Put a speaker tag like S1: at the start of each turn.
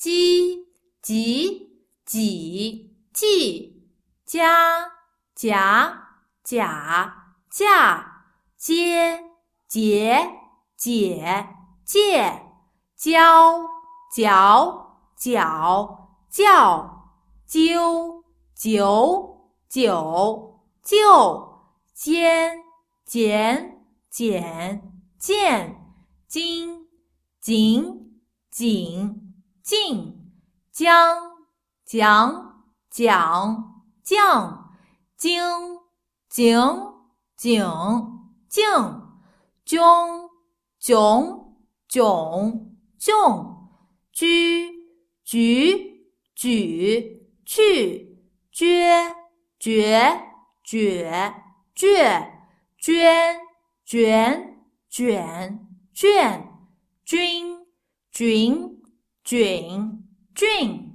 S1: 鸡几几计家甲甲架接节解借交角角叫揪九九就尖剪剪见金井井进将讲讲将经井井径迥迥迥迥居举举去撅撅撅倔捐卷卷卷均均菌菌